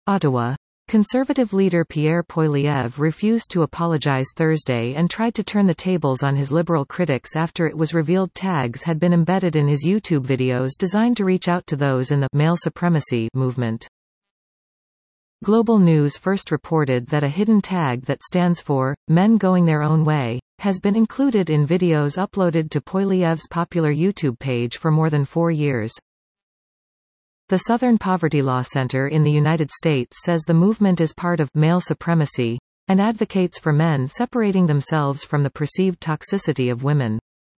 Ottawa. Conservative leader Pierre Poilievre refused to apologize Thursday and tried to turn the tables on his Liberal critics after it was revealed tags had been embedded in his YouTube videos designed to reach out to those in the male supremacy movement. Global News first reported that a hidden tag that stands for "Men Going Their Own Way" has been included in videos uploaded to Poilievre's popular YouTube page for more than 4 years. The Southern Poverty Law Center in the United States says the movement is part of male supremacy and advocates for men separating themselves from the perceived toxicity of women.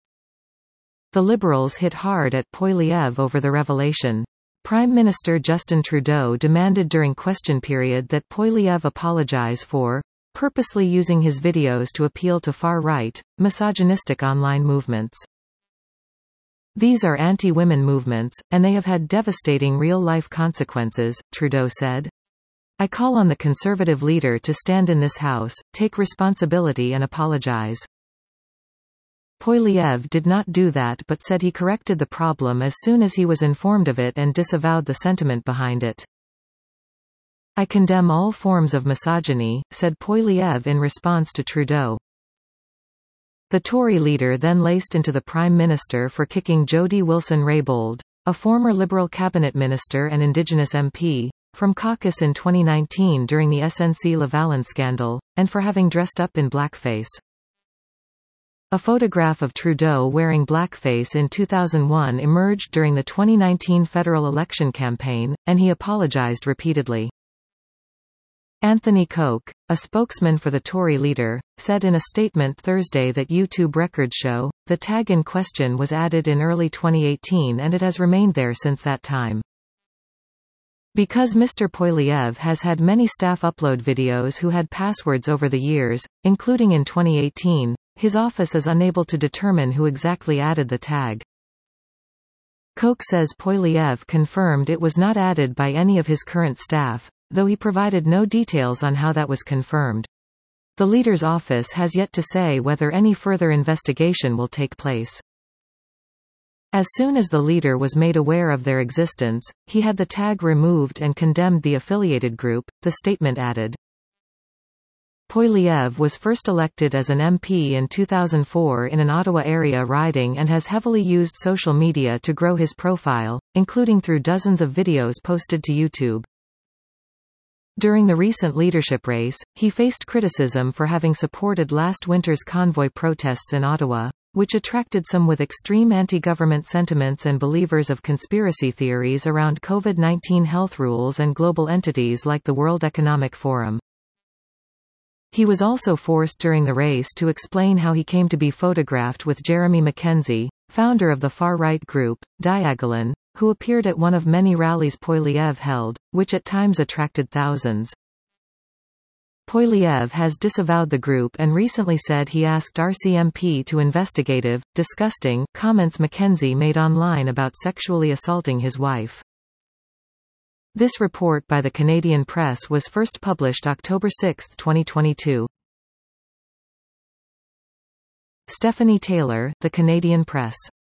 The Liberals hit hard at Poilievre over the revelation. Prime Minister Justin Trudeau demanded during question period that Poilievre apologize for purposely using his videos to appeal to far-right, misogynistic online movements. "These are anti-women movements, and they have had devastating real-life consequences," Trudeau said. "I call on the Conservative leader to stand in this House, take responsibility and apologize." Poilievre did not do that but said he corrected the problem as soon as he was informed of it and disavowed the sentiment behind it. "I condemn all forms of misogyny," said Poilievre in response to Trudeau. The Tory leader then laced into the Prime Minister for kicking Jody Wilson-Raybould, a former Liberal cabinet minister and Indigenous MP, from caucus in 2019 during the SNC-Lavalin scandal, and for having dressed up in blackface. A photograph of Trudeau wearing blackface in 2001 emerged during the 2019 federal election campaign, and he apologized repeatedly. Anthony Koch, a spokesman for the Tory leader, said in a statement Thursday that YouTube records show the tag in question was added in early 2018 and it has remained there since that time. Because Mr. Poilievre has had many staff upload videos who had passwords over the years, including in 2018, his office is unable to determine who exactly added the tag. Koch says Poilievre confirmed it was not added by any of his current staff, though he provided no details on how that was confirmed. The leader's office has yet to say whether any further investigation will take place. As soon as the leader was made aware of their existence, he had the tag removed and condemned the affiliated group, the statement added. Poilievre was first elected as an MP in 2004 in an Ottawa area riding and has heavily used social media to grow his profile, including through dozens of videos posted to YouTube. During the recent leadership race, he faced criticism for having supported last winter's convoy protests in Ottawa, which attracted some with extreme anti-government sentiments and believers of conspiracy theories around COVID-19 health rules and global entities like the World Economic Forum. He was also forced during the race to explain how he came to be photographed with Jeremy Mackenzie, founder of the far-right group, Diagolon, who appeared at one of many rallies Poilievre held, which at times attracted thousands. Poilievre has disavowed the group and recently said he asked RCMP to investigative, disgusting comments Mackenzie made online about sexually assaulting his wife. This report by the Canadian Press was first published October 6, 2022. Stephanie Taylor, The Canadian Press.